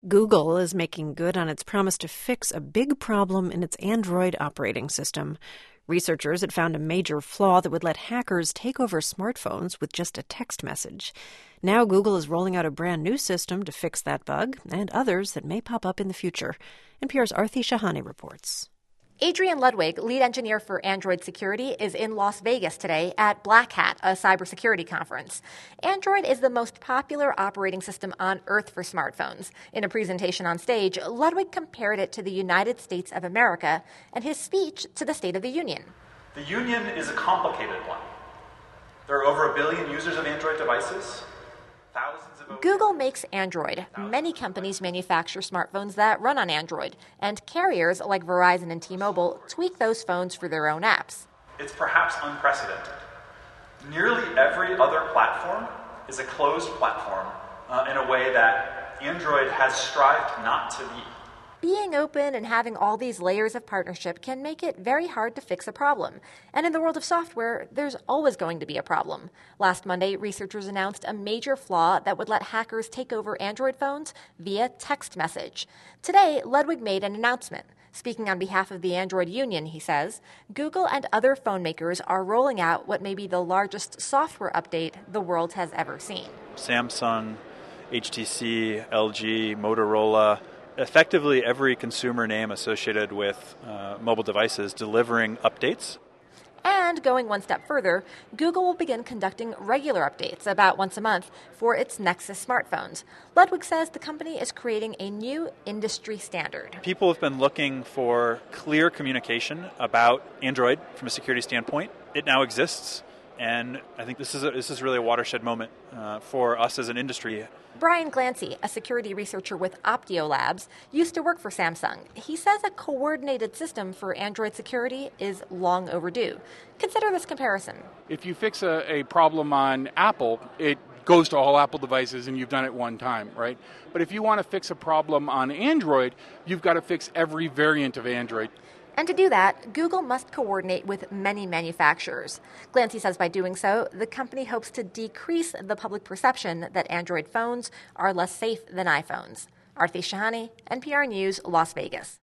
Google is making good on its promise to fix a big problem in its Android operating system. Researchers had found a major flaw that would let hackers take over smartphones with just a text message. Now Google is rolling out a brand new system to fix that bug and others that may pop up in the future. NPR's Aarti Shahani reports. Adrian Ludwig, lead engineer for Android security, is in Las Vegas today at Black Hat, a cybersecurity conference. Android is the most popular operating system on Earth for smartphones. In a presentation on stage, Ludwig compared it to the United States of America and his speech to the State of the Union. The Union is a complicated one. There are over 1 billion users of Android devices. Google makes Android. Many companies manufacture smartphones that run on Android, and carriers like Verizon and T-Mobile tweak those phones for their own apps. It's perhaps unprecedented. Nearly every other platform is a closed platform in a way that Android has strived not to be. Being open and having all these layers of partnership can make it very hard to fix a problem. And in the world of software, there's always going to be a problem. Last Monday, researchers announced a major flaw that would let hackers take over Android phones via text message. Today, Ludwig made an announcement. Speaking on behalf of the Android Union, he says, Google and other phone makers are rolling out what may be the largest software update the world has ever seen. Samsung, HTC, LG, Motorola, effectively every consumer name associated with mobile devices delivering updates. And going one step further, Google will begin conducting regular updates about once a month for its Nexus smartphones. Ludwig says the company is creating a new industry standard. People have been looking for clear communication about Android from a security standpoint. It now exists, and I think this is really a watershed moment for us as an industry. Brian Glancy, a security researcher with Optio Labs, used to work for Samsung. He says a coordinated system for Android security is long overdue. Consider this comparison. If you fix a problem on Apple, it goes to all Apple devices and you've done it one time, right? But if you want to fix a problem on Android, you've got to fix every variant of Android. And to do that, Google must coordinate with many manufacturers. Glancy says by doing so, the company hopes to decrease the public perception that Android phones are less safe than iPhones. Aarti Shahani, NPR News, Las Vegas.